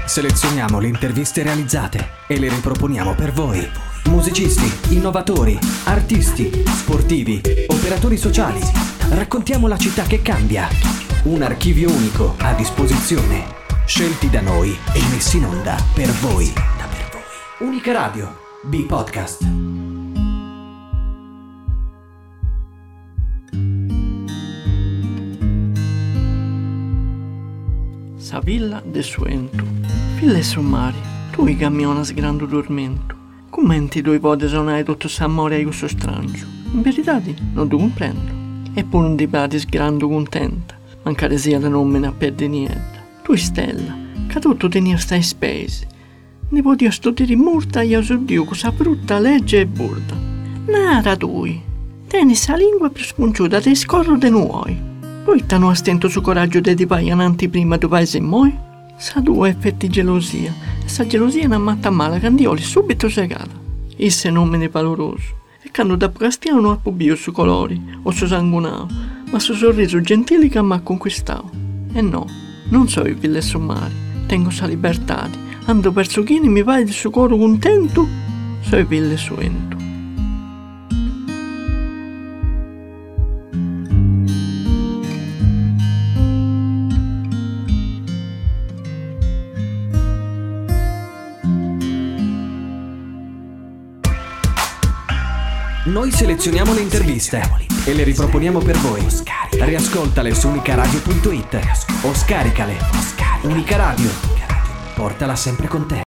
Selezioniamo le interviste realizzate e le riproponiamo per voi. Musicisti, innovatori, artisti, sportivi, operatori sociali. Raccontiamo la città che cambia. Un archivio unico a disposizione. Scelti da noi e messi in onda per voi. Unica Radio, B-Podcast. Sa villa de Suentu. Fille sommari, tu i cammiona sgrando dormento. Commenti due volte sonai tutto s'amore a questo strangio. In verità non lo comprendo. Eppure non ti pati sgrando contenta. Mancare sia da non me ne apperde niente. Tu stella, che tutto tenia stai spesi. Ne potevo studiare molta io su Dio cosa brutta legge e borda. Nara tui, tieni sa lingua più spunciuta te scorro de nuoi. Poi t'hanno stento su coraggio de ti vai avanti prima tu paese moi? Sa due effetti gelosia, e sa gelosia non ammatta male, candioli subito segata. Isse non me ne valoroso, e quando da castiano non appubio su colori, o su sanguinao, ma su sorriso gentile che m'ha conquistato. E no, non so i ville sommari, tengo sa libertà, ando verso chi mi vai di suo coro contento, so i ville suento. Noi selezioniamo le interviste e le riproponiamo per voi. Riascoltale su unicaradio.it o scaricale. Unica Radio, portala sempre con te.